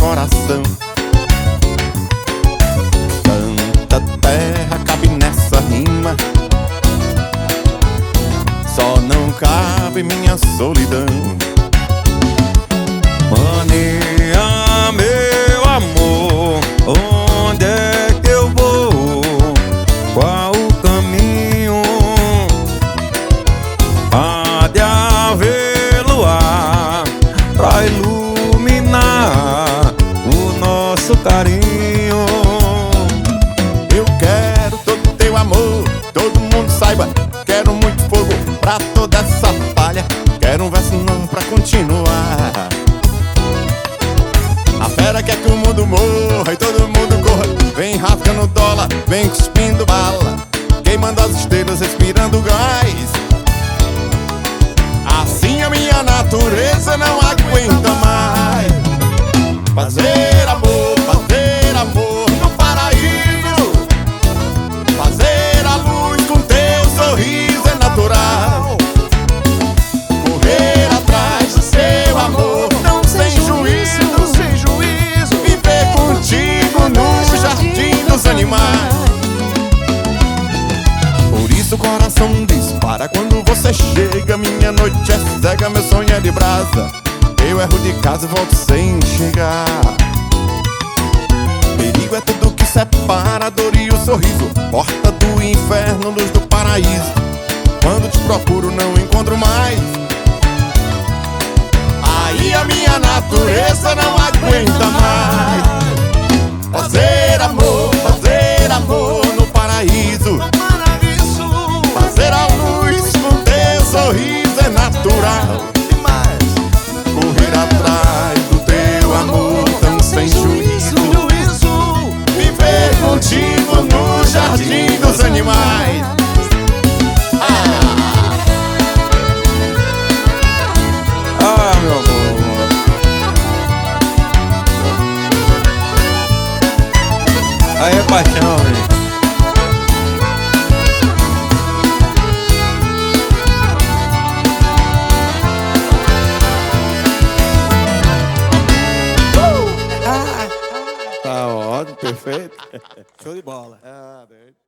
coração. Tanta terra cabe nessa rima, só não cabe minha solidão. Mania, meu amor, onde é que eu vou? Qual o caminho? Há de haver luar pra iluminar o nosso carinho. Eu quero todo teu amor, todo mundo saiba. Quero muito fogo pra toda essa palha. Quero um verso novo pra continuar. A fera quer que o mundo morra e todo mundo corra. Vem rasgando dólar, vem cuspindo bala, queimando as estrelas, respirando gás. Assim a minha natureza não aguenta mais. Fazer amor no paraíso. Fazer a luz com teu sorriso é natural. Correr atrás do seu amor, não sem juízo. Viver contigo no jardim dos animais. Por isso o coração dispara quando você chega. Minha noite é cega, meu sonho é de brasa. Eu erro de casa e volto sem chegar. Perigo é tudo que separa a dor e o sorriso. Porta do inferno, luz do paraíso. Quando te procuro não encontro mais. Aí a minha natureza não aguenta mais. Fazer amor no paraíso. Fazer a luz com teu sorriso é natural. Correr atrás do teu amor tão sem juízo. Viver contigo no jardim dos animais. Meu amor, aí é paixão, velho. Tá ótimo, perfeito. Show de bola. Ah,